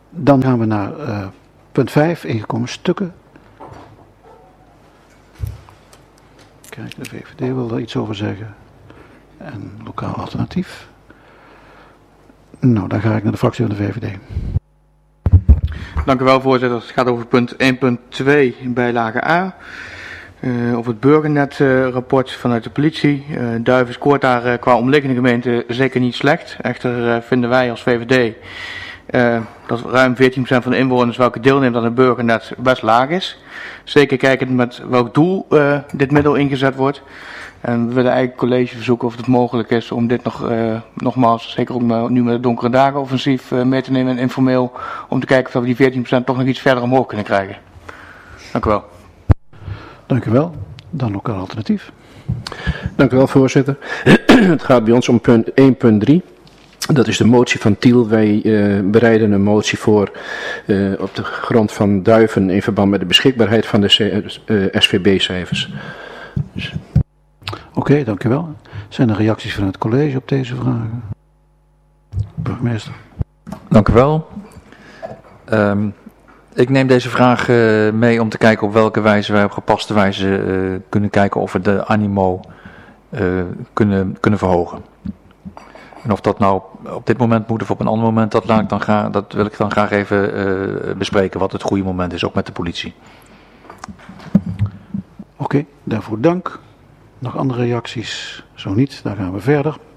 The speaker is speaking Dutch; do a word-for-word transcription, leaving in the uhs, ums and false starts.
Dan gaan we naar uh, punt vijf, ingekomen stukken. Kijk, de V V D wil er iets over zeggen. En lokaal alternatief. Nou, dan ga ik naar de fractie van de V V D. Dank u wel, voorzitter. Het gaat over punt één punt twee bijlage A. Uh, over het burgernet-rapport uh, vanuit de politie. Uh, Duiven scoort daar uh, qua omliggende gemeente zeker niet slecht. Echter uh, vinden wij als V V D uh, dat ruim veertien procent van de inwoners welke deelneemt aan het burgernet best laag is. Zeker kijkend met welk doel uh, dit middel ingezet wordt. En we willen eigenlijk het college verzoeken of het mogelijk is om dit nog, uh, nogmaals, zeker ook nu met de donkere dagen offensief uh, mee te nemen en informeel. Om te kijken of we die veertien procent toch nog iets verder omhoog kunnen krijgen. Dank u wel. Dank u wel. Dan lokaal alternatief. Dank u wel, voorzitter. Het gaat bij ons om punt één punt drie. Dat is de motie van Tiel. Wij uh, bereiden een motie voor uh, op de grond van Duiven in verband met de beschikbaarheid van de uh, S V B-cijfers. Dus. Oké, okay, dank u wel. Zijn er reacties vanuit het college op deze vragen? Burgemeester. Dank u wel. Um, ik neem deze vraag uh, mee om te kijken op welke wijze wij op gepaste wijze uh, kunnen kijken of we de animo uh, kunnen, kunnen verhogen. En of dat nou op dit moment moet of op een ander moment, dat, laat ik dan graag, dat wil ik dan graag even uh, bespreken wat het goede moment is, ook met de politie. Oké, okay, daarvoor dank. Nog andere reacties? Zo niet, dan gaan we verder.